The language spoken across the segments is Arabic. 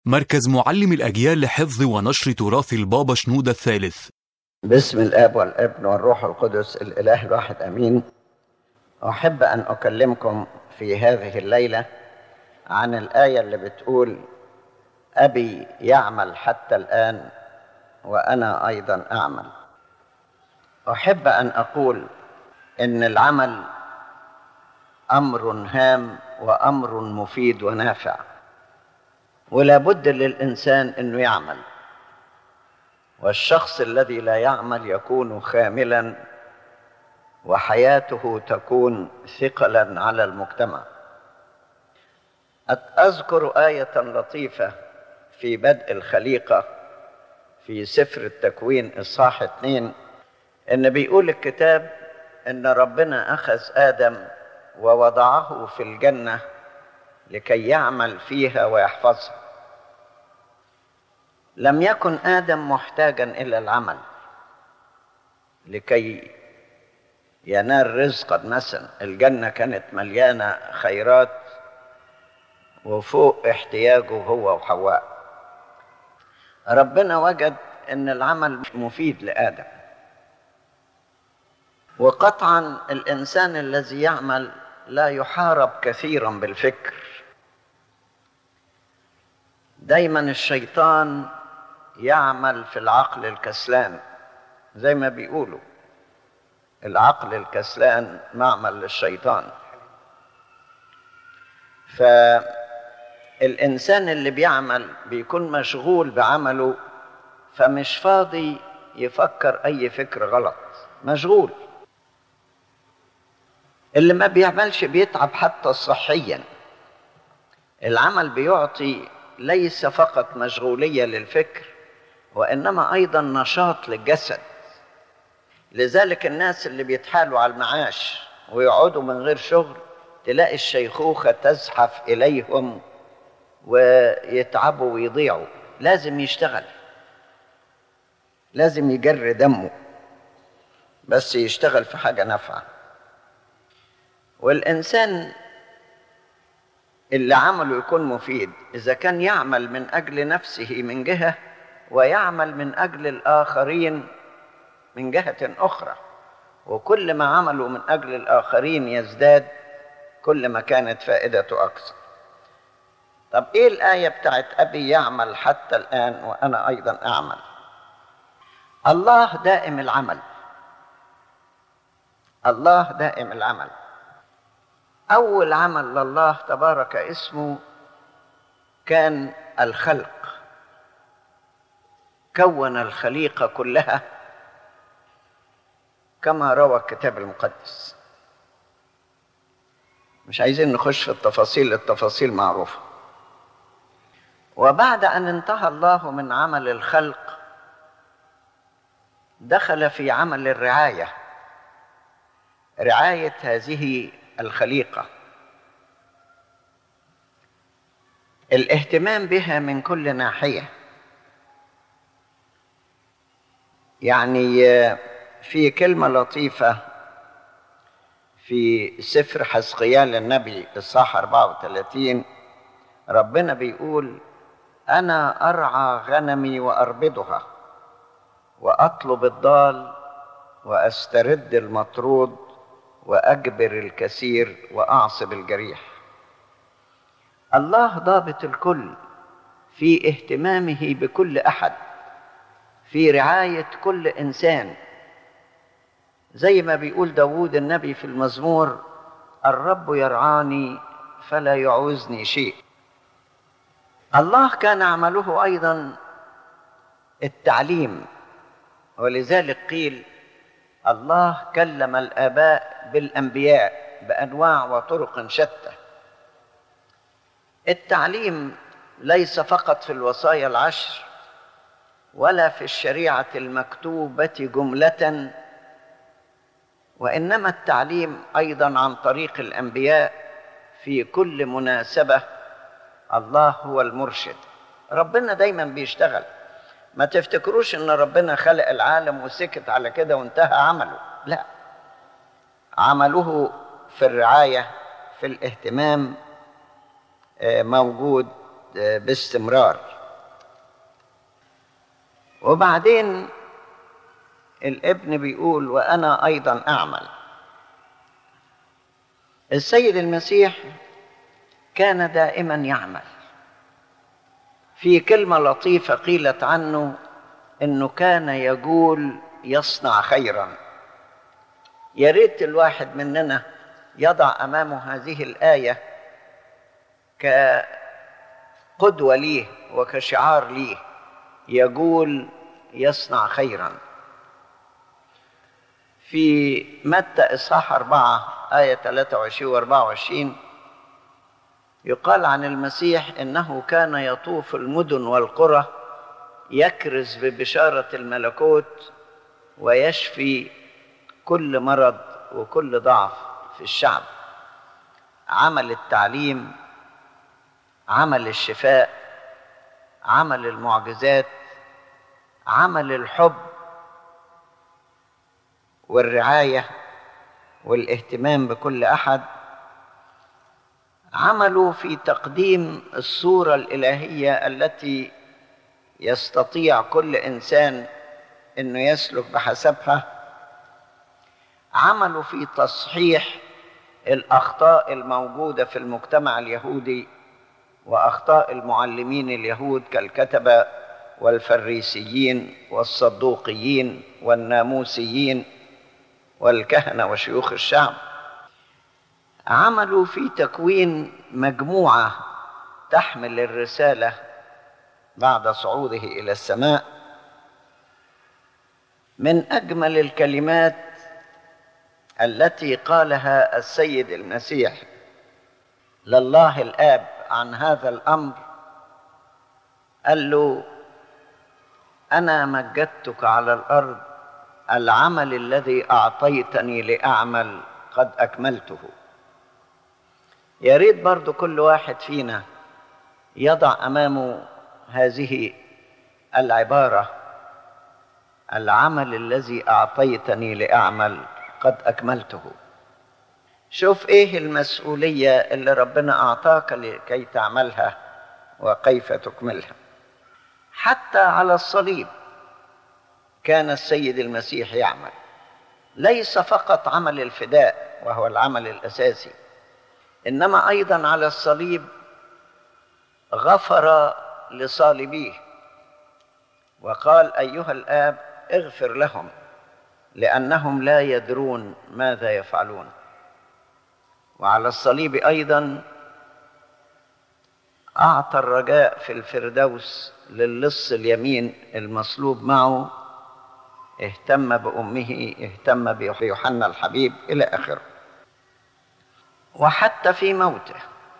مركز معلم الأجيال لحفظ ونشر تراث البابا شنودة الثالث. باسم الآب والابن والروح القدس الإله الواحد أمين. أحب أن أكلمكم في هذه الليلة عن الآية اللي بتقول: أبي يعمل حتى الآن وأنا أيضا أعمل. أحب أن أقول إن العمل أمر هام وأمر مفيد ونافع، ولا بد للإنسان أنه يعمل، والشخص الذي لا يعمل يكون خاملا وحياته تكون ثقلا على المجتمع. أذكر آية لطيفة في بدء الخليقة في سفر التكوين إصحاح 2، إن بيقول الكتاب إن ربنا أخذ آدم ووضعه في الجنة لكي يعمل فيها ويحفظها. لم يكن آدم محتاجا إلى العمل لكي ينال رزقا مثلا. الجنة كانت مليانة خيرات وفوق احتياجه هو وحواء. ربنا وجد أن العمل مفيد لآدم، وقطعا الإنسان الذي يعمل لا يحارب كثيرا بالفكر. دايما الشيطان يعمل في العقل الكسلان، زي ما بيقولوا العقل الكسلان معمل للشيطان. فالإنسان اللي بيعمل بيكون مشغول بعمله، فمش فاضي يفكر أي فكر غلط، مشغول. اللي ما بيعملش بيتعب حتى صحيا. العمل بيعطي ليس فقط مشغولية للفكر، وإنما أيضا نشاط للجسد. لذلك الناس اللي بيتحالوا على المعاش ويقعدوا من غير شغل تلاقي الشيخوخة تزحف إليهم ويتعبوا ويضيعوا. لازم يشتغل، لازم يجري دمه، بس يشتغل في حاجة نافعة. والإنسان اللي عمله يكون مفيد إذا كان يعمل من أجل نفسه من جهة، ويعمل من أجل الآخرين من جهة أخرى. وكل ما عملوا من أجل الآخرين يزداد، كل ما كانت فائدته أكثر. طب إيه الآية بتاعت أبي يعمل حتى الآن وأنا أيضا أعمل؟ الله دائم العمل، الله دائم العمل. أول عمل لله تبارك اسمه كان الخلق. كون الخليقة كلها كما روى الكتاب المقدس. مش عايزين نخش في التفاصيل، التفاصيل معروفة. وبعد أن انتهى الله من عمل الخلق دخل في عمل الرعاية، رعاية هذه الخليقة، الاهتمام بها من كل ناحية. يعني في كلمة لطيفة في سفر حزقيال النبي إصحاح 34، ربنا بيقول: أنا أرعى غنمي وأربضها، وأطلب الضال وأسترد المطرود، وأجبر الكثير وأعصب الجريح. الله ضابط الكل في اهتمامه بكل أحد، في رعاية كل إنسان. زي ما بيقول داود النبي في المزمور: الرب يرعاني فلا يعوزني شيء. الله كان عمله أيضا التعليم، ولذلك قيل: الله كلم الآباء بالأنبياء بأنواع وطرق شتى. التعليم ليس فقط في الوصايا العشر ولا في الشريعة المكتوبة جملة، وإنما التعليم أيضا عن طريق الأنبياء في كل مناسبة. الله هو المرشد. ربنا دايما بيشتغل. ما تفتكروش إن ربنا خلق العالم وسكت على كده وانتهى عمله، لا، عمله في الرعاية، في الاهتمام موجود باستمرار. وبعدين الابن بيقول وأنا أيضا أعمل. السيد المسيح كان دائما يعمل. في كلمة لطيفة قيلت عنه إنه كان يقول يصنع خيرا. يا ريت الواحد مننا يضع أمامه هذه الآية كقدوة ليه وكشعار ليه، يقول يصنع خيرا. في متى إصحاح 4 آية 23 و 24 يقال عن المسيح إنه كان يطوف المدن والقرى يكرز ببشارة الملكوت ويشفي كل مرض وكل ضعف في الشعب. عمل التعليم، عمل الشفاء، عمل المعجزات، عمل الحب والرعاية والاهتمام بكل أحد، عملوا في تقديم الصورة الإلهية التي يستطيع كل إنسان أنه يسلك بحسبها، عملوا في تصحيح الأخطاء الموجودة في المجتمع اليهودي وأخطاء المعلمين اليهود كالكتبة والفريسيين والصدوقيين والناموسيين والكهنة وشيوخ الشعب. عملوا في تكوين مجموعة تحمل الرسالة بعد صعوده إلى السماء. من أجمل الكلمات التي قالها السيد المسيح لله الآب عن هذا الأمر، قال له أنا مجدتك على الأرض، العمل الذي أعطيتني لأعمل قد أكملته. يا ريت برضو كل واحد فينا يضع أمامه هذه العبارة، العمل الذي أعطيتني لأعمل قد أكملته. شوف إيه المسؤولية اللي ربنا أعطاك لكي تعملها وكيف تكملها. حتى على الصليب كان السيد المسيح يعمل، ليس فقط عمل الفداء وهو العمل الأساسي، إنما أيضا على الصليب غفر لصالبيه وقال أيها الآب اغفر لهم لأنهم لا يدرون ماذا يفعلون. وعلى الصليب أيضا أعطى الرجاء في الفردوس للص اليمين المصلوب معه، اهتم بأمه، اهتم بيوحنا الحبيب إلى آخره. وحتى في موته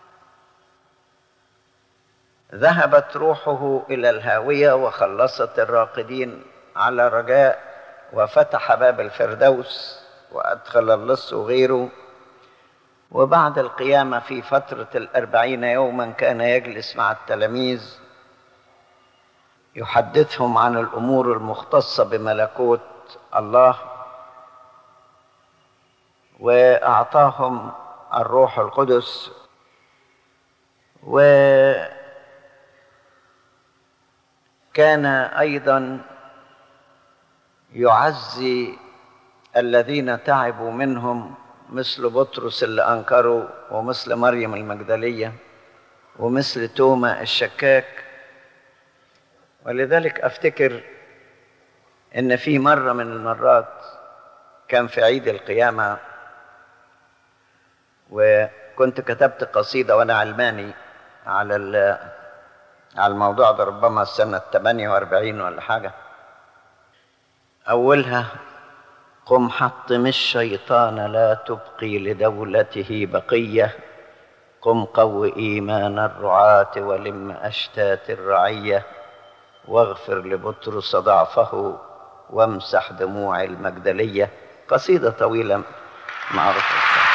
ذهبت روحه إلى الهاوية وخلصت الراقدين على رجاء وفتح باب الفردوس وأدخل اللص وغيره. وبعد القيامة في فترة 40 يوما كان يجلس مع التلاميذ يحدثهم عن الأمور المختصة بملكوت الله، وأعطاهم الروح القدس، وكان أيضا يعزي الذين تعبوا منهم مثل بطرس اللي أنكروا، ومثل مريم المجدلية، ومثل توما الشكاك. ولذلك أفتكر إن في مرة من المرات كان في عيد القيامة، وكنت كتبت قصيدة وأنا علماني على الموضوع ده، ربما السنة 48 ولا حاجة. أولها قم حطم الشيطان لا تبقي لدولته بقية، قم قو إيمان الرعاة ولم أشتات الرعية، واغفر لبطرس ضعفه وامسح دموع المجدلية. قصيدة طويلة معروفة.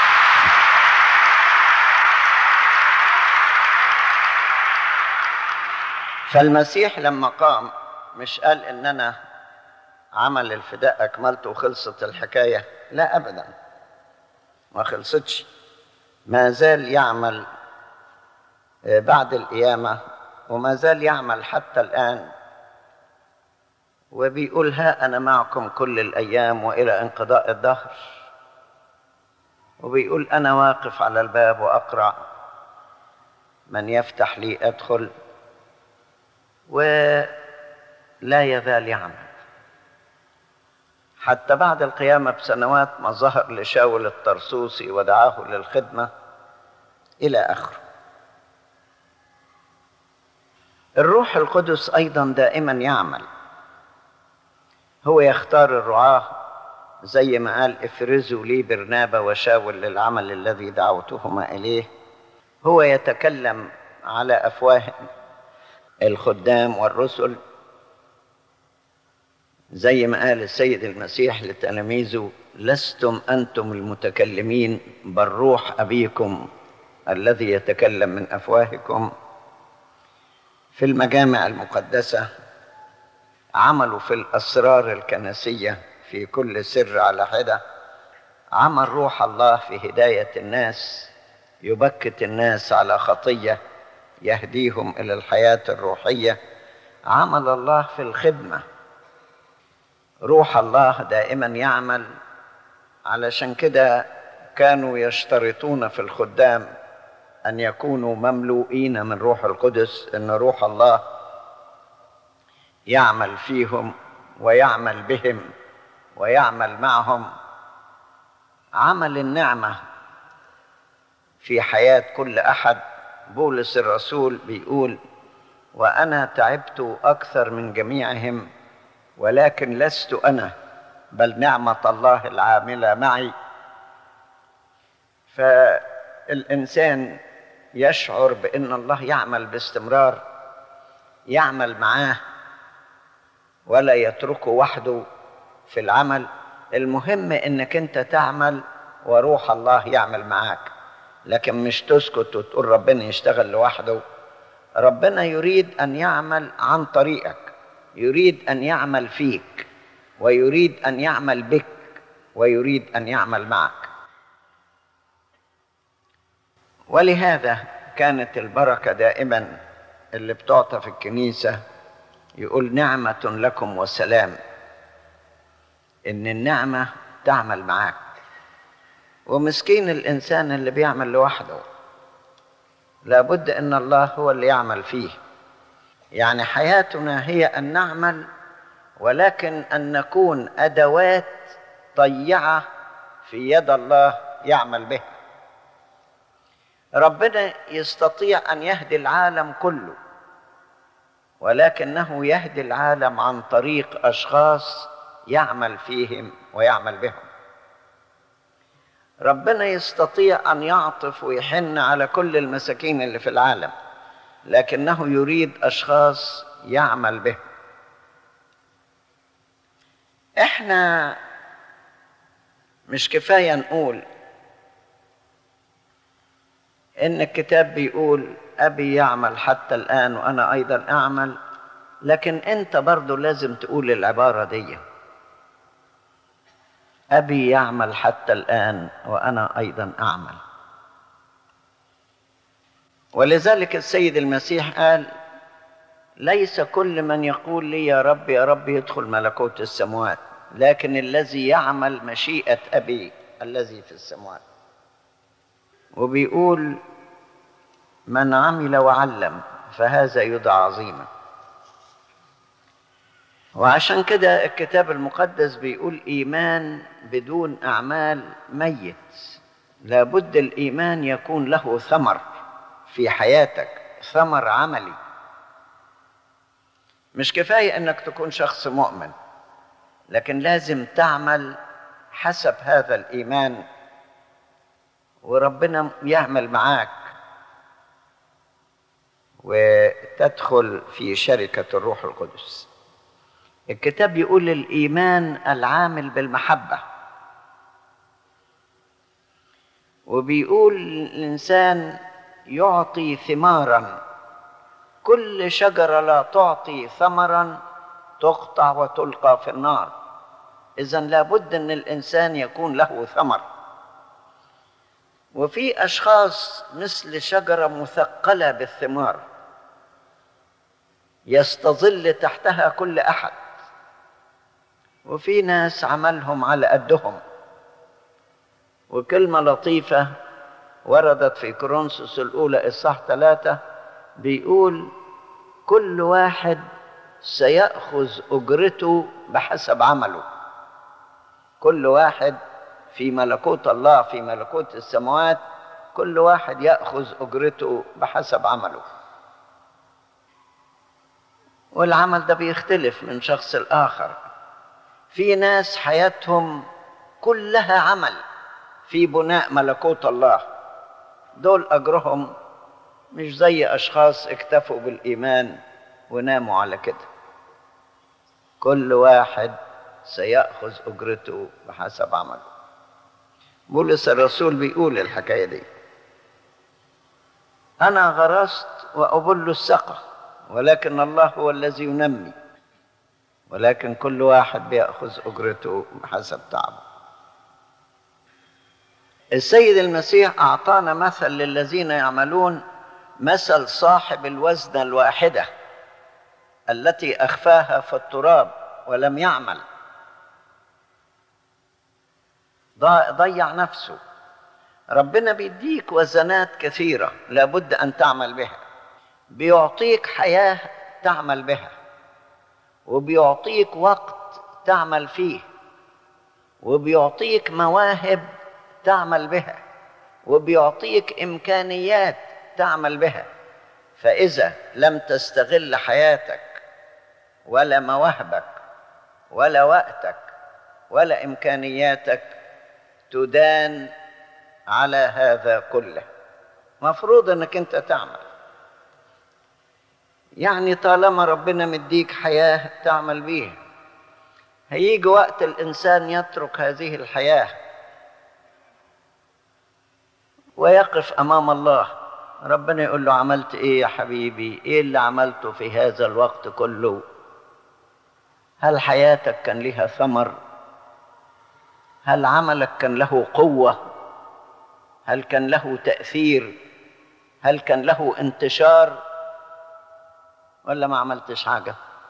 فالمسيح لما قام مش قال إن أنا عمل الفداء أكملته وخلصت الحكاية، لا أبدا، ما خلصتش، ما زال يعمل بعد القيامة وما زال يعمل حتى الآن، وبيقول ها أنا معكم كل الأيام وإلى انقضاء الدهر. وبيقول أنا واقف على الباب وأقرع، من يفتح لي أدخل، ولا يزال يعمل حتى بعد القيامة بسنوات ما ظهر لشاول الطرسوسي ودعاه للخدمة إلى آخره. الروح القدس أيضا دائما يعمل، هو يختار الرعاة زي ما قال افرزوا لي برنابا وشاول للعمل الذي دعوتهما إليه. هو يتكلم على أفواه الخدام والرسل زي ما قال السيد المسيح لتلاميذه لستم أنتم المتكلمين بل روح أبيكم الذي يتكلم من أفواهكم. في المجامع المقدسة عملوا في الأسرار الكنسية في كل سر على حدة، عمل روح الله في هداية الناس، يبكت الناس على خطية يهديهم إلى الحياة الروحية. عمل الله في الخدمة، روح الله دائما يعمل. علشان كده كانوا يشترطون في الخدام أن يكونوا مملوئين من روح القدس، أن روح الله يعمل فيهم ويعمل بهم ويعمل معهم. عمل النعمة في حياة كل أحد. بولس الرسول بيقول وأنا تعبت أكثر من جميعهم ولكن لست أنا بل نعمة الله العاملة معي. فالإنسان يشعر بأن الله يعمل باستمرار، يعمل معاه ولا يتركه وحده في العمل. المهم أنك أنت تعمل وروح الله يعمل معاك، لكن مش تسكت وتقول ربنا يشتغل لوحده. ربنا يريد أن يعمل عن طريقك، يريد أن يعمل فيك، ويريد أن يعمل بك، ويريد أن يعمل معك. ولهذا كانت البركة دائما اللي بتعطى في الكنيسة يقول نعمة لكم وسلام، إن النعمة تعمل معاك. ومسكين الإنسان اللي بيعمل لوحده، لابد أن الله هو اللي يعمل فيه. يعني حياتنا هي أن نعمل، ولكن أن نكون أدوات طيعة في يد الله يعمل بها. ربنا يستطيع أن يهدي العالم كله، ولكنه يهدي العالم عن طريق أشخاص يعمل فيهم ويعمل بهم. ربنا يستطيع أن يعطف ويحن على كل المساكين اللي في العالم، لكنه يريد أشخاص يعمل بهم. إحنا مش كفاية نقول إن الكتاب بيقول أبي يعمل حتى الآن وأنا أيضا أعمل، لكن أنت برضو لازم تقول العبارة دي، أبي يعمل حتى الآن وأنا أيضا أعمل. ولذلك السيد المسيح قال ليس كل من يقول لي يا رب يا رب يدخل ملكوت السماوات، لكن الذي يعمل مشيئة أبي الذي في السماوات. وبيقول من عمل وعلم فهذا يدعى عظيما. وعشان كده الكتاب المقدس بيقول إيمان بدون أعمال ميت. لابد الإيمان يكون له ثمر في حياتك، ثمر عملي. مش كفاية أنك تكون شخص مؤمن، لكن لازم تعمل حسب هذا الإيمان، وربنا يعمل معاك وتدخل في شركة الروح القدس. الكتاب يقول الإيمان العامل بالمحبة، وبيقول الإنسان يعطي ثمارا، كل شجرة لا تعطي ثمرا تقطع وتلقى في النار. إذن لابد أن الإنسان يكون له ثمر. وفي أشخاص مثل شجرة مثقلة بالثمار، يستظل تحتها كل أحد، وفي ناس عملهم على قدهم. وكلمة لطيفة وردت في كورنثوس الأولى إصحاح 3 بيقول: كل واحد سيأخذ أجرته بحسب عمله. كل واحد في ملكوت الله، في ملكوت السماوات، كل واحد يأخذ أجرته بحسب عمله. والعمل ده بيختلف من شخص الآخر. في ناس حياتهم كلها عمل في بناء ملكوت الله، دول أجرهم مش زي أشخاص اكتفوا بالإيمان وناموا على كده. كل واحد سيأخذ أجرته بحسب عمله. بولس الرسول بيقول الحكاية دي: أنا غرست وأبل السقى، ولكن الله هو الذي ينمي، ولكن كل واحد بيأخذ أجرته بحسب تعبه. السيد المسيح أعطانا مثل للذين يعملون، مثل صاحب الوزنة الواحدة التي أخفاها في التراب ولم يعمل، ضيع نفسه. ربنا بيديك وزنات كثيرة لابد أن تعمل بها، بيعطيك حياة تعمل بها، وبيعطيك وقت تعمل فيه، وبيعطيك مواهب تعمل بها، وبيعطيك إمكانيات تعمل بها. فإذا لم تستغل حياتك ولا مواهبك ولا وقتك ولا إمكانياتك تدان على هذا كله. مفروض أنك أنت تعمل. يعني طالما ربنا مديك حياة تعمل بيها، هيجي وقت الإنسان يترك هذه الحياة ويقف أمام الله. ربنا يقول له: عملت إيه يا حبيبي؟ إيه اللي عملته في هذا الوقت كله؟ هل حياتك كان لها ثمر؟ هل عملك كان له قوة؟ هل كان له تأثير؟ هل كان له انتشار؟ ولا ما عملتش حاجة؟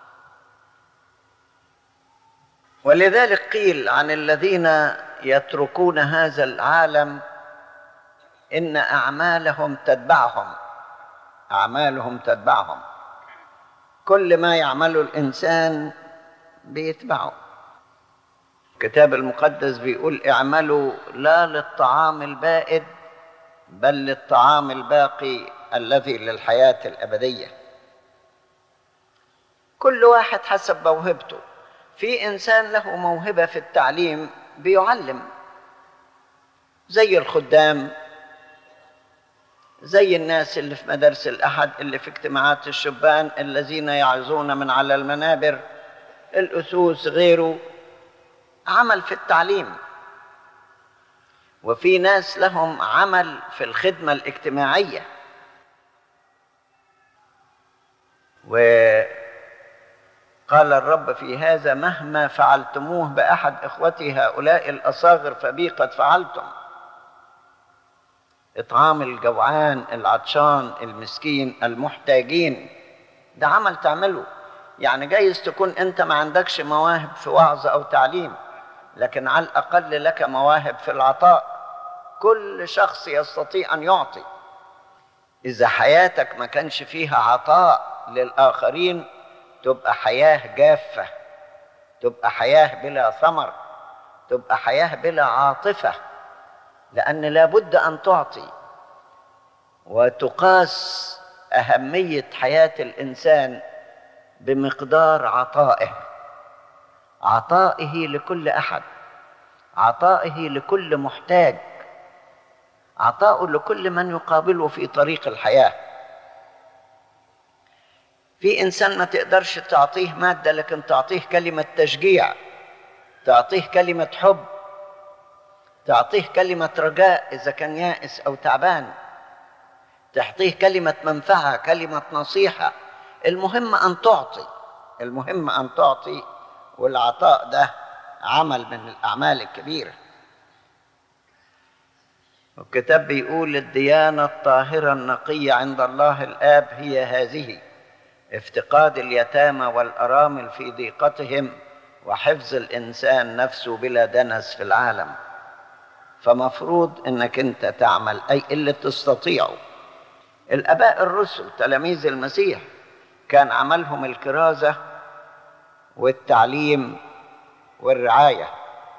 ولذلك قيل عن الذين يتركون هذا العالم إن أعمالهم تتبعهم. أعمالهم تتبعهم، كل ما يعمله الإنسان بيتبعه. الكتاب المقدس بيقول: اعملوا لا للطعام البائد بل للطعام الباقي الذي للحياة الأبدية. كل واحد حسب موهبته. في إنسان له موهبة في التعليم بيعلم، زي الخدام، زي الناس اللي في مدارس الأحد، اللي في اجتماعات الشبان، الذين يعظون من على المنابر، الأسوس، غيره، عمل في التعليم. وفي ناس لهم عمل في الخدمة الاجتماعية. وقال الرب في هذا: مهما فعلتموه بأحد إخوتي هؤلاء الأصاغر فبي قد فعلتم. إطعام الجوعان، العطشان، المسكين، المحتاجين، ده عمل تعمله. يعني جايز تكون أنت ما عندكش مواهب في وعظ أو تعليم، لكن على الأقل لك مواهب في العطاء. كل شخص يستطيع أن يعطي. إذا حياتك ما كانش فيها عطاء للآخرين تبقى حياة جافة، تبقى حياة بلا ثمر، تبقى حياة بلا عاطفة، لأن لابد أن تعطي. وتقاس أهمية حياة الإنسان بمقدار عطائه، عطائه لكل أحد، عطائه لكل محتاج، عطائه لكل من يقابله في طريق الحياة. في إنسان ما تقدرش تعطيه مادة، لكن تعطيه كلمة تشجيع، تعطيه كلمة حب، تعطيه كلمة رجاء إذا كان يائس أو تعبان، تعطيه كلمة منفعة، كلمة نصيحة. المهم أن تعطي، المهم أن تعطي. والعطاء ده عمل من الأعمال الكبيرة. والكتاب بيقول: الديانة الطاهرة النقية عند الله الآب هي هذه: افتقاد اليتامى والأرامل في ضيقتهم، وحفظ الإنسان نفسه بلا دنس في العالم. فمفروض إنك أنت تعمل أي اللي تستطيعه. الآباء الرسل تلاميذ المسيح كان عملهم الكرازة والتعليم والرعاية.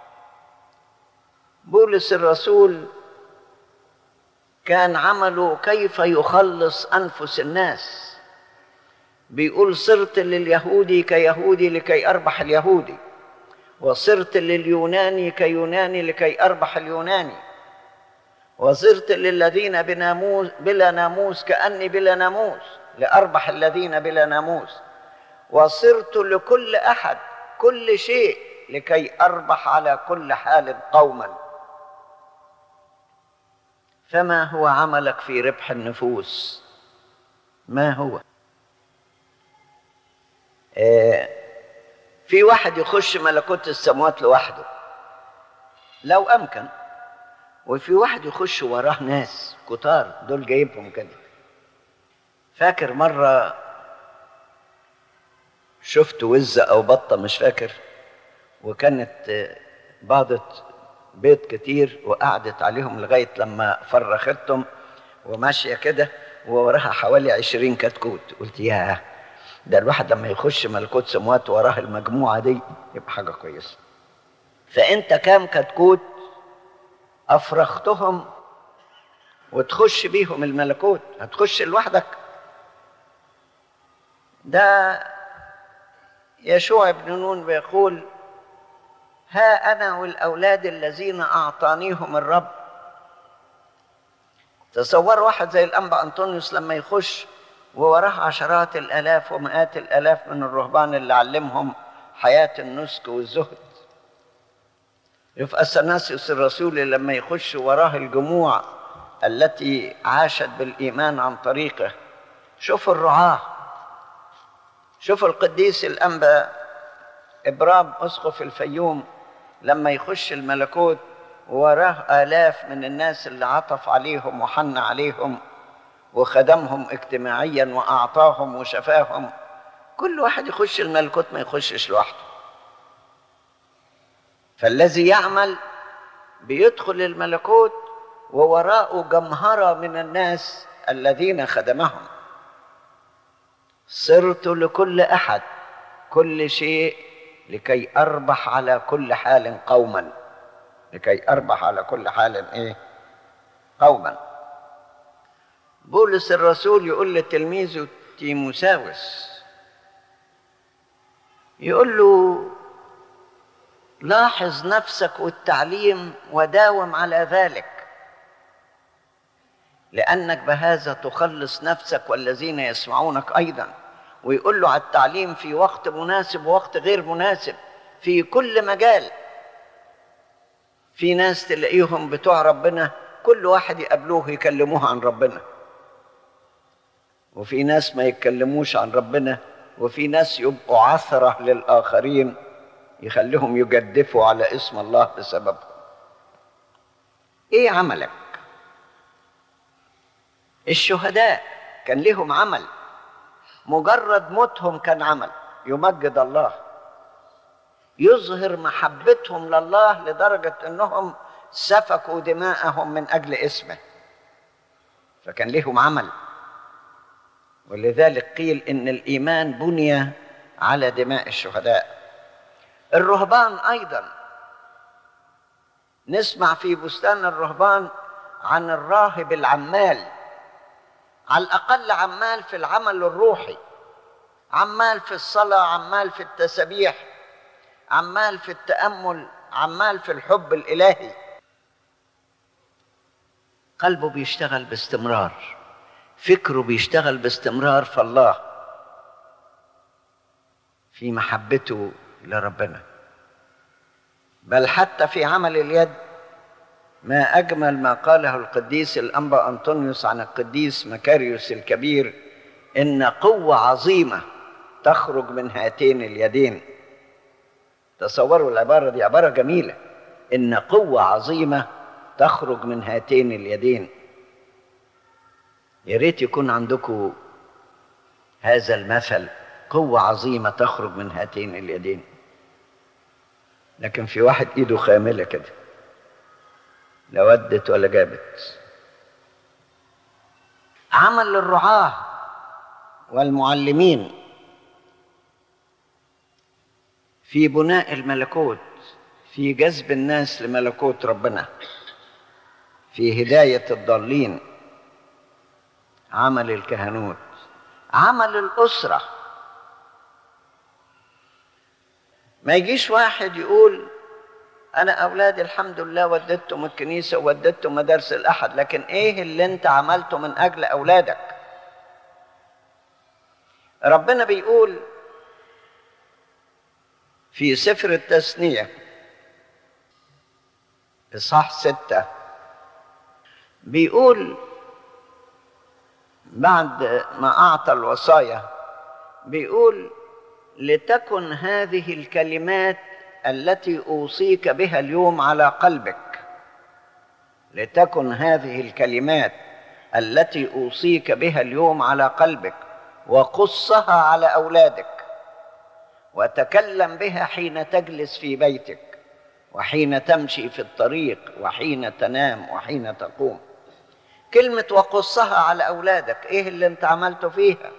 بولس الرسول كان عمله كيف يخلص أنفس الناس. بيقول صرت لليهودي كيهودي لكي أربح اليهودي، وصرت لليوناني كيوناني لكي أربح اليوناني، وصرت للذين بلا ناموس كأني بلا ناموس لأربح الذين بلا ناموس، وصرت لكل أحد كل شيء لكي أربح على كل حال قوما. فما هو عملك في ربح النفوس؟ ما هو؟ في واحد يخش ملكوت السماوات لوحده لو أمكن، وفي واحد يخش وراه ناس كتار دول جايبهم كده. فاكر مرة شفت وزة أو بطة مش فاكر، وكانت باضت بيض كتير وقعدت عليهم لغاية لما فرختهم وماشية كده ووراها حوالي 20 كتكوت. قلت ياه، ده الواحد لما يخش ملكوت سموات وراه المجموعة دي يبقى حاجة كويسة. فأنت كام كتكوت أفرختهم وتخش بيهم الملكوت؟ هتخش لوحدك؟ ده يشوع بن نون بيقول ها أنا والأولاد الذين أعطانيهم الرب. تصور واحد زي الأنبا أنطونيوس لما يخش ووراه عشرات الآلاف ومئات الآلاف من الرهبان اللي علمهم حياة النسك والزهد. يبقى أثناسيوس الرسولي لما يخش وراه الجموع التي عاشت بالإيمان عن طريقه. شوف الرعاة، شوف القديس الأنبا إبرام أسقف الفيوم لما يخش الملكوت وراه آلاف من الناس اللي عطف عليهم وحن عليهم وخدمهم اجتماعيا وأعطاهم وشفاهم. كل واحد يخش الملكوت ما يخشش لوحده. فالذي يعمل بيدخل الملكوت ووراءه جمهرة من الناس الذين خدمهم. صرت لكل أحد كل شيء لكي أربح على كل حال قوما. لكي أربح على كل حال قوما. بولس الرسول يقول لتلميذه تيموساوس، يقول له لاحظ نفسك والتعليم وداوم على ذلك، لأنك بهذا تخلص نفسك والذين يسمعونك أيضا. ويقول له على التعليم في وقت مناسب ووقت غير مناسب في كل مجال. في ناس تلاقيهم بتوع ربنا كل واحد يقابلوه يكلموه عن ربنا، وفي ناس ما يتكلموش عن ربنا، وفي ناس يبقوا عثرة للآخرين يخليهم يجدفوا على اسم الله بسببهم. ايه عملك؟ الشهداء كان لهم عمل، مجرد موتهم كان عمل يمجد الله، يظهر محبتهم لله لدرجة انهم سفكوا دماءهم من اجل اسمه، فكان لهم عمل. ولذلك قيل ان الايمان بني على دماء الشهداء. الرهبان ايضا نسمع في بستان الرهبان عن الراهب العمال، على الاقل عمال في العمل الروحي، عمال في الصلاة، عمال في التسبيح، عمال في التأمل، عمال في الحب الإلهي. قلبه بيشتغل باستمرار، فكره بيشتغل باستمرار في الله، في محبته لربنا. بل حتى في عمل اليد ما أجمل ما قاله القديس الأنبا أنطونيوس عن القديس مكاريوس الكبير: إن قوة عظيمة تخرج من هاتين اليدين. تصوروا العبارة دي، عبارة جميلة، إن قوة عظيمة تخرج من هاتين اليدين. يا ريت يكون عندكم هذا المثل قوة عظيمة تخرج من هاتين اليدين. لكن في واحد ايده خاملة كده، لا ودت ولا جابت. عمل الرعاة والمعلمين في بناء الملكوت، في جذب الناس لملكوت ربنا، في هداية الضالين. عمل الكهنوت، عمل الأسرة. ما يجيش واحد يقول أنا أولادي الحمد لله وددتهم الكنيسة ووددتهم مدارس الأحد، لكن إيه اللي أنت عملته من أجل أولادك؟ ربنا بيقول في سفر التثنية إصحاح 6، بيقول بعد ما أعطى الوصايا، بيقول لتكن هذه الكلمات التي أوصيك بها اليوم على قلبك، لتكن هذه الكلمات التي أوصيك بها اليوم على قلبك، وقصها على أولادك، وتكلم بها حين تجلس في بيتك، وحين تمشي في الطريق، وحين تنام، وحين تقوم. كلمة وقصها على أولادك، إيه اللي أنت عملته فيها؟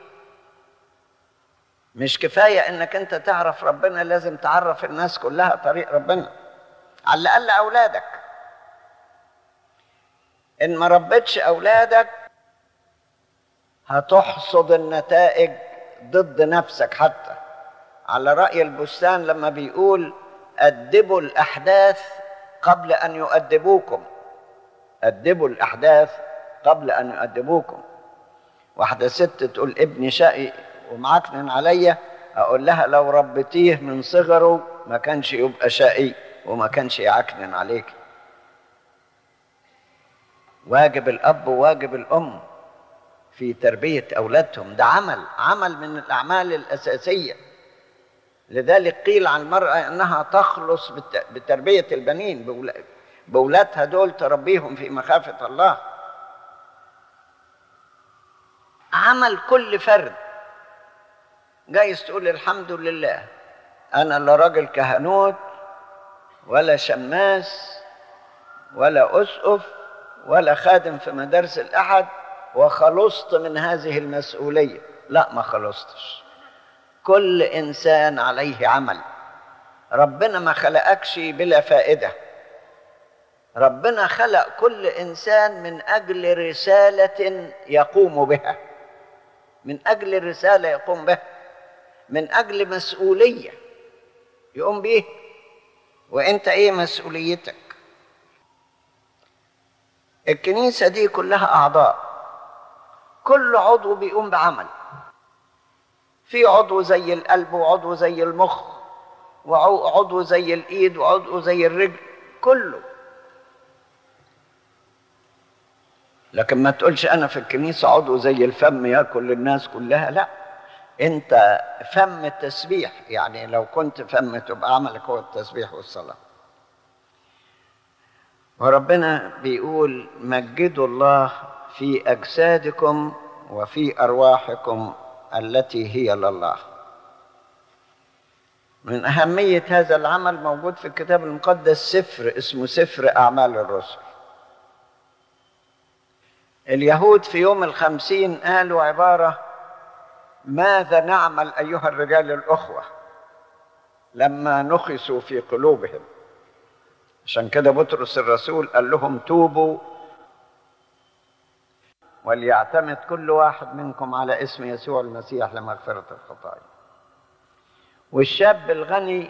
مش كفاية إنك أنت تعرف ربنا، لازم تعرف الناس كلها طريق ربنا، على الأقل أولادك. إن ما ربيتش أولادك هتحصد النتائج ضد نفسك. حتى على رأي البستان لما بيقول أدبوا الأحداث قبل أن يؤدبوكم، أدبوا الأحداث قبل أن يؤدبوكم. واحدة ست تقول ابني شقي ومعكنن عليا، أقول لها لو ربيتيه من صغره ما كانش يبقى شقي وما كانش يعكنن عليك. واجب الأب وواجب الأم في تربية أولادهم، ده عمل من الأعمال الأساسية. لذلك قيل عن المرأة أنها تخلص بتربية البنين، بولادها دول تربيهم في مخافة الله. عمل كل فرد. جايز تقول الحمد لله أنا لا راجل كهنوت ولا شماس ولا أسقف ولا خادم في مدارس الأحد وخلصت من هذه المسؤولية. لا، ما خلصتش. كل إنسان عليه عمل. ربنا ما خلقكش بلا فائدة. ربنا خلق كل إنسان من أجل رسالة يقوم بها، من أجل رسالة يقوم بها، من أجل مسؤولية يقوم بيه. وإنت إيه مسؤوليتك؟ الكنيسة دي كلها أعضاء، كل عضو بيقوم بعمل. في عضو زي القلب، وعضو زي المخ، وعضو زي الإيد، وعضو زي الرجل، كله. لكن ما تقولش أنا في الكنيسة عضو زي الفم يأكل الناس كلها. لا، أنت فم التسبيح، يعني لو كنت فم تبقى عملك هو التسبيح والصلاة. وربنا بيقول مجدوا الله في أجسادكم وفي أرواحكم التي هي لله. من أهمية هذا العمل موجود في الكتاب المقدس سفر اسمه سفر أعمال الرسل. اليهود في يوم 50 قالوا عبارة: ماذا نعمل أيها الرجال الأخوة، لما نخسوا في قلوبهم. عشان كده بطرس الرسول قال لهم توبوا وليعتمد كل واحد منكم على اسم يسوع المسيح لمغفرة الخطايا. والشاب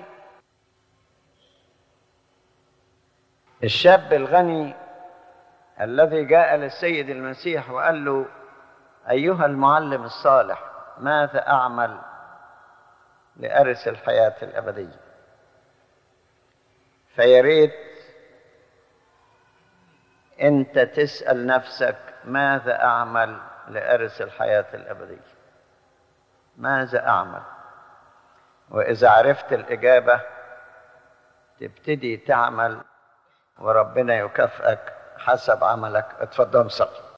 الغني الذي جاء للسيد المسيح وقال له: أيها المعلم الصالح، ماذا أعمل لأرث الحياة الأبدية؟ فياريت أنت تسأل نفسك: ماذا أعمل لأرث الحياة الأبدية؟ ماذا أعمل؟ وإذا عرفت الإجابة تبتدي تعمل وربنا يكافئك حسب عملك. اتفضل صلي.